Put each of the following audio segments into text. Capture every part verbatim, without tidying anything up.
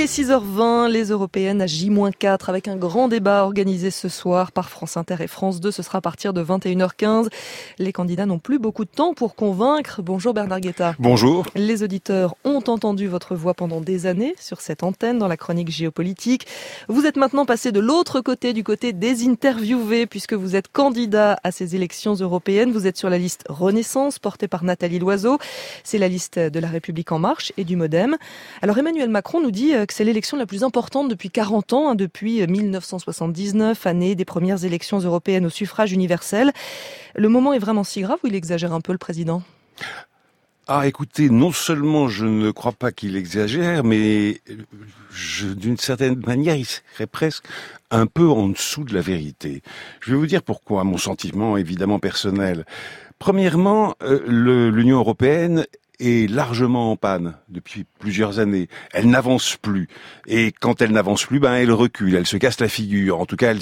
est six heures vingt, les européennes à J moins quatre avec un grand débat organisé ce soir par France Inter et France deux. Ce sera à partir de vingt et une heures quinze. Les candidats n'ont plus beaucoup de temps pour convaincre. Bonjour Bernard Guetta. Bonjour. Les auditeurs ont entendu votre voix pendant des années sur cette antenne dans la chronique géopolitique. Vous êtes maintenant passé de l'autre côté, du côté des interviewés, puisque vous êtes candidat à ces élections européennes. Vous êtes sur la liste Renaissance, portée par Nathalie Loiseau. C'est la liste de la République En Marche et du Modem. Alors Emmanuel Macron nous dit que c'est l'élection la plus importante depuis quarante ans, hein, depuis mille neuf cent soixante-dix-neuf, année des premières élections européennes au suffrage universel. Le moment est vraiment si grave ou il exagère un peu le président ? Ah, écoutez, non seulement je ne crois pas qu'il exagère, mais je, d'une certaine manière, il serait presque un peu en dessous de la vérité. Je vais vous dire pourquoi, mon sentiment évidemment personnel. Premièrement, euh, le, l'Union européenne est largement en panne depuis plusieurs années. Elle n'avance plus. Et quand elle n'avance plus, ben elle recule, elle se casse la figure. En tout cas, elle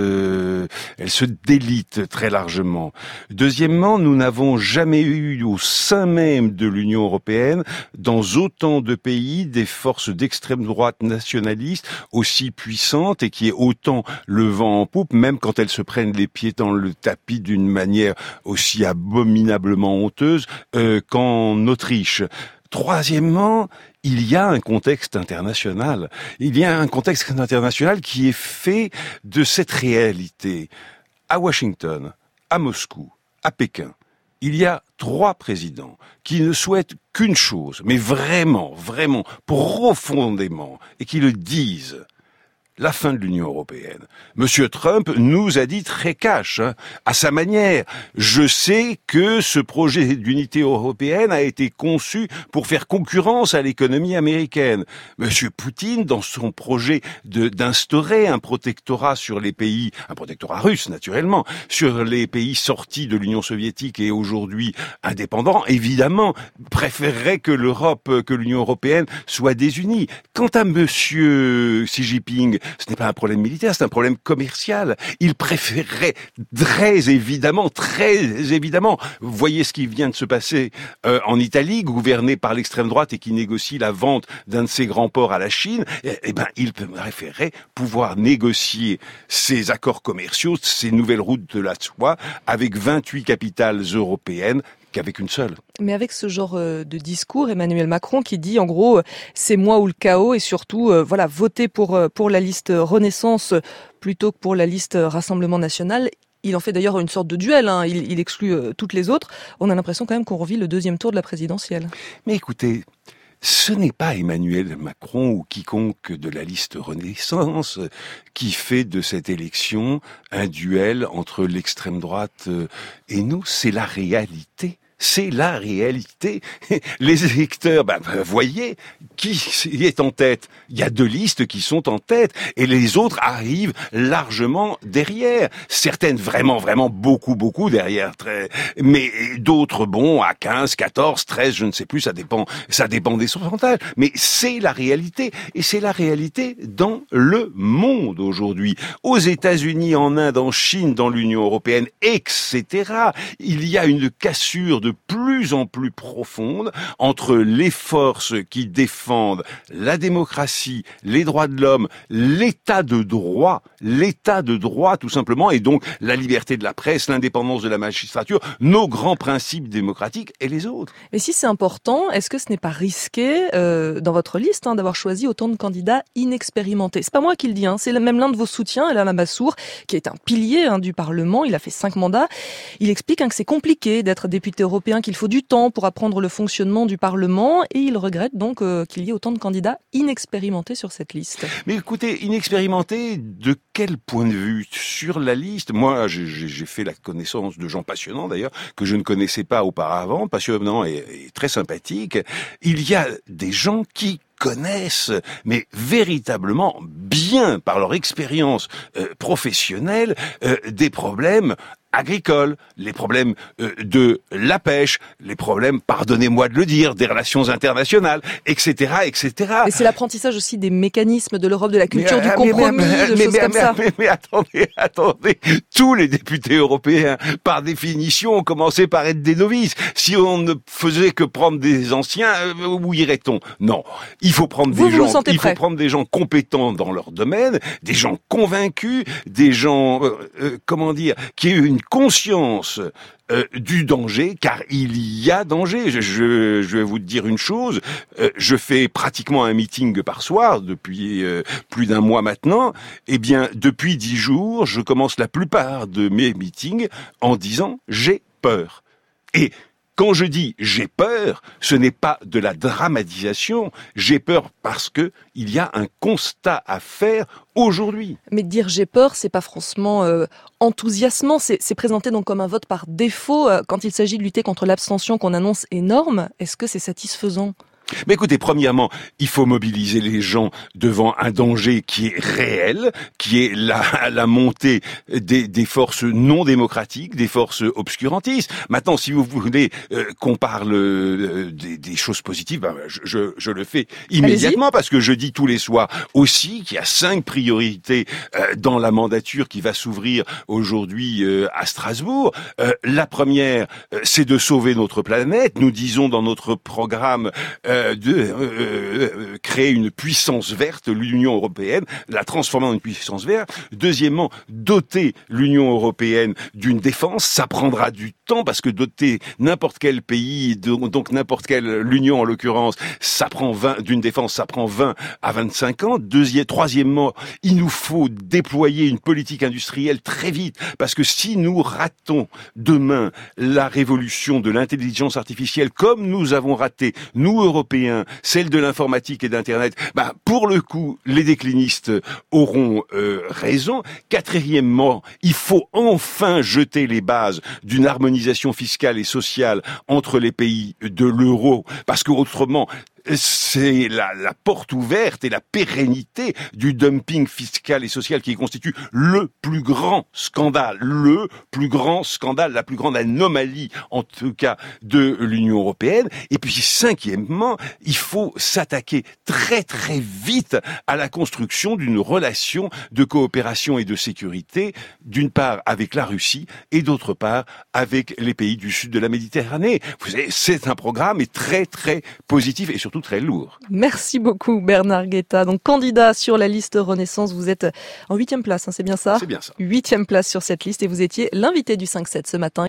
se, elle se délite très largement. Deuxièmement, nous n'avons jamais eu au sein même de l'Union européenne, dans autant de pays, des forces d'extrême droite nationalistes aussi puissantes et qui aient autant le vent en poupe, même quand elles se prennent les pieds dans le tapis d'une manière aussi abominablement honteuse euh, qu'en Autriche. Troisièmement, il y a un contexte international. Il y a un contexte international qui est fait de cette réalité. À Washington, à Moscou, à Pékin, il y a trois présidents qui ne souhaitent qu'une chose, mais vraiment, vraiment, profondément, et qui le disent. La fin de l'Union européenne. Monsieur Trump nous a dit très cash, hein, à sa manière. Je sais que ce projet d'unité européenne a été conçu pour faire concurrence à l'économie américaine. Monsieur Poutine, dans son projet de, d'instaurer un protectorat sur les pays, un protectorat russe naturellement, sur les pays sortis de l'Union soviétique et aujourd'hui indépendants, évidemment, préférerait que l'Europe, que l'Union européenne soit désunie. Quant à Monsieur Xi Jinping, ce n'est pas un problème militaire, c'est un problème commercial. Il préférerait très évidemment, très évidemment, vous voyez ce qui vient de se passer euh, en Italie, gouverné par l'extrême droite et qui négocie la vente d'un de ses grands ports à la Chine, eh, eh ben, il préférerait pouvoir négocier ces accords commerciaux, ces nouvelles routes de la soie, avec vingt-huit capitales européennes, qu'avec une seule. Mais avec ce genre de discours, Emmanuel Macron qui dit en gros c'est moi ou le chaos et surtout euh, voilà voter pour pour la liste Renaissance plutôt que pour la liste Rassemblement National. Il en fait d'ailleurs une sorte de duel, hein. il, il exclut euh, toutes les autres. On a l'impression quand même qu'on revit le deuxième tour de la présidentielle. Mais écoutez, ce n'est pas Emmanuel Macron ou quiconque de la liste Renaissance qui fait de cette élection un duel entre l'extrême droite et nous, c'est la réalité. C'est la réalité. Les électeurs, ben, voyez, qui est en tête ? Il y a deux listes qui sont en tête et les autres arrivent largement derrière. Certaines vraiment, vraiment beaucoup, beaucoup derrière. Très... Mais d'autres, bon, à quinze, quatorze, treize, je ne sais plus, ça dépend, ça dépend des sondages. Mais c'est la réalité. Et c'est la réalité dans le monde aujourd'hui. Aux États-Unis, en Inde, en Chine, dans l'Union européenne, et cetera. Il y a une cassure de plus en plus profonde entre les forces qui défendent la démocratie, les droits de l'homme, l'état de droit, l'état de droit tout simplement, et donc la liberté de la presse, l'indépendance de la magistrature, nos grands principes démocratiques et les autres. Mais si c'est important, est-ce que ce n'est pas risqué euh, dans votre liste hein, d'avoir choisi autant de candidats inexpérimentés ? C'est pas moi qui le dis, hein, c'est même l'un de vos soutiens, Alain Lamassoure, qui est un pilier hein, du Parlement, il a fait cinq mandats. Il explique hein, que c'est compliqué d'être député européen, qu'il faut du temps pour apprendre le fonctionnement du Parlement et il regrette donc euh, qu'il y ait autant de candidats inexpérimentés sur cette liste. Mais écoutez, inexpérimentés de quel point de vue ? Sur la liste, moi j'ai, j'ai fait la connaissance de gens passionnants d'ailleurs, que je ne connaissais pas auparavant, passionnants et, et très sympathiques. Il y a des gens qui connaissent, mais véritablement bien par leur expérience euh, professionnelle, euh, des problèmes agricoles, les problèmes euh, de la pêche, les problèmes, pardonnez-moi de le dire, des relations internationales, et cetera, et cetera. Et c'est l'apprentissage aussi des mécanismes de l'Europe, de la culture mais, du compromis, mais, mais, de mais, choses mais, comme mais, ça. Mais, mais, mais attendez, attendez, tous les députés européens, par définition, ont commencé par être des novices. Si on ne faisait que prendre des anciens, euh, où irait-on? Non, il faut prendre vous, des vous gens, il prêt. faut prendre des gens compétents dans leur domaine, des gens convaincus, des gens, euh, euh, comment dire, qui aient une conscience Euh, du danger, car il y a danger. Je, je, je vais vous dire une chose, euh, je fais pratiquement un meeting par soir depuis euh, plus d'un mois maintenant. Eh bien, depuis dix jours, je commence la plupart de mes meetings en disant « j'ai peur ». Et quand je dis j'ai peur, ce n'est pas de la dramatisation. J'ai peur parce que il y a un constat à faire aujourd'hui. Mais dire j'ai peur, c'est pas franchement euh, enthousiasmant. C'est, c'est présenté donc comme un vote par défaut euh, quand il s'agit de lutter contre l'abstention qu'on annonce énorme. Est-ce que c'est satisfaisant ? Mais écoutez, premièrement, il faut mobiliser les gens devant un danger qui est réel, qui est la, la montée des, des forces non démocratiques, des forces obscurantistes. Maintenant, si vous voulez euh, qu'on parle euh, des, des choses positives, ben, je, je, je le fais immédiatement. Allez-y. Parce que je dis tous les soirs aussi qu'il y a cinq priorités euh, dans la mandature qui va s'ouvrir aujourd'hui euh, à Strasbourg. Euh, la première, euh, c'est de sauver notre planète. Nous disons dans notre programme euh, de euh, euh, créer une puissance verte, l'Union européenne, la transformer en une puissance verte. Deuxièmement, doter l'Union européenne d'une défense. Ça prendra du temps parce que doter n'importe quel pays, donc n'importe quelle, l'Union en l'occurrence, ça prend vingt, d'une défense, ça prend vingt à vingt-cinq ans. Deuxième, troisièmement, il nous faut déployer une politique industrielle très vite parce que si nous ratons demain la révolution de l'intelligence artificielle comme nous avons raté, nous Européens, celle de l'informatique et d'Internet, bah, pour le coup, les déclinistes auront euh, raison. Quatrièmement, il faut enfin jeter les bases d'une harmonisation fiscale et sociale entre les pays de l'euro, parce que autrement, c'est la, la porte ouverte et la pérennité du dumping fiscal et social qui constitue le plus grand scandale, le plus grand scandale, la plus grande anomalie, en tout cas, de l'Union européenne. Et puis, cinquièmement, il faut s'attaquer très très vite à la construction d'une relation de coopération et de sécurité, d'une part avec la Russie et d'autre part avec les pays du sud de la Méditerranée. Vous savez, c'est un programme et très très positif et surtout très lourd. Merci beaucoup Bernard Guetta. Donc candidat sur la liste Renaissance, vous êtes en huitième place, hein, c'est bien ça ? C'est bien ça. Huitième place sur cette liste et vous étiez l'invité du cinq sept ce matin.